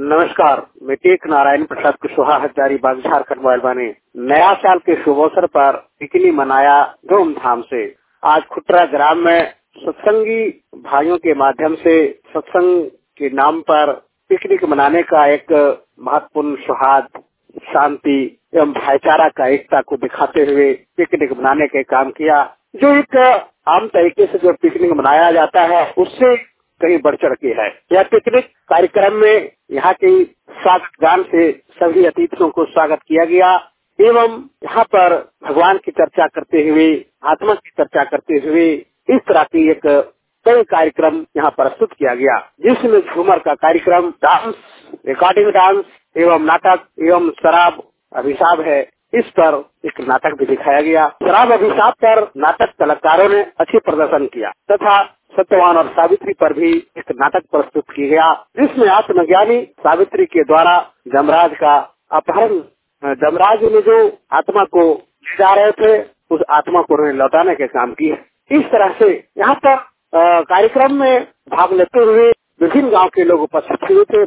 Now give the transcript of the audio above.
नमस्कार, मैं टेक नारायण प्रसाद कुशवाहा हजारीबाग झारखंड वाले नया साल के शुभ अवसर पर पिकनिक मनाया धूमधाम से। आज खुटरा ग्राम में सत्संगी भाइयों के माध्यम से सत्संग के नाम पर पिकनिक मनाने का एक महत्वपूर्ण सौहार्द, शांति एवं भाईचारा का एकता को दिखाते हुए पिकनिक मनाने का काम किया। जो एक आम तरीके से जो पिकनिक मनाया जाता है उससे कहीं बढ़ चढ़ के है। यह पिकनिक कार्यक्रम में यहाँ के स्वागत गान से सभी अतिथियों को स्वागत किया गया एवं यहाँ पर भगवान की चर्चा करते हुए, आत्मा की चर्चा करते हुए इस तरह की एक कई कार्यक्रम यहाँ प्रस्तुत किया गया, जिसमें झूमर का कार्यक्रम, डांस, रिकॉर्डिंग डांस एवं नाटक एवं शराब अभिशाप है, इस पर एक नाटक भी दिखाया गया। शराब अभिशाप पर नाटक कलाकारों ने अच्छी प्रदर्शन किया तथा सत्यवान और सावित्री पर भी एक नाटक प्रस्तुत किया गया, जिसमें आत्मज्ञानी सावित्री के द्वारा जमराज का अपहरण, जमराज ने जो आत्मा को ले जा रहे थे उस आत्मा को उन्होंने लौटाने के काम किए। इस तरह से यहाँ पर कार्यक्रम में भाग लेते हुए विभिन्न गांव के लोग उपस्थित हुए थे।